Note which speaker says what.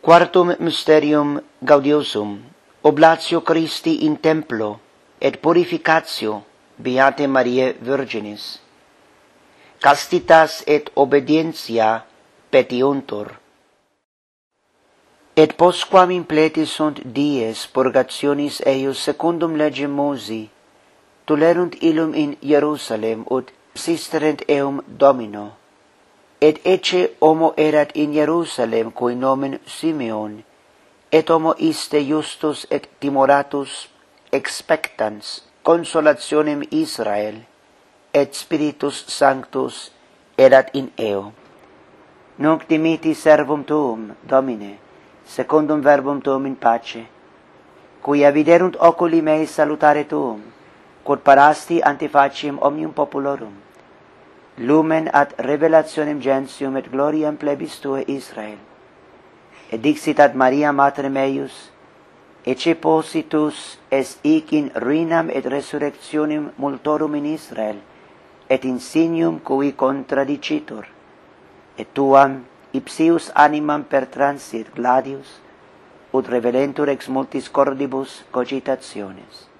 Speaker 1: Quartum mysterium gaudiosum, oblatio Christi in templo, et purificatio Beate Mariae Virginis. Castitas et obedientia petiuntur. Et postquam impleti sunt dies purgationis eius secundum legem Mosi, tulerunt illum in Hierusalem ut sisterent eum Domino. Et ecce homo erat in Hierusalem cui nomen Simeon, et homo iste justus et timoratus expectans consolationem Israel, et Spiritus Sanctus erat in eo. Nunc dimiti servum tuum, Domine, secundum verbum tuum in pace, quia viderunt oculi mei salutare tuum, quod parasti ante faciem omnium populorum, lumen ad revelationem gentium et gloriam plebis tuae Israel. Et dixit ad Maria mater meius, ecce positus es hic in ruinam et resurrectionem multorum in Israel, et in signium cui contradicitur, et tuam ipsius animam pertransit gladius, ut revelentur ex multis cordibus cogitationes.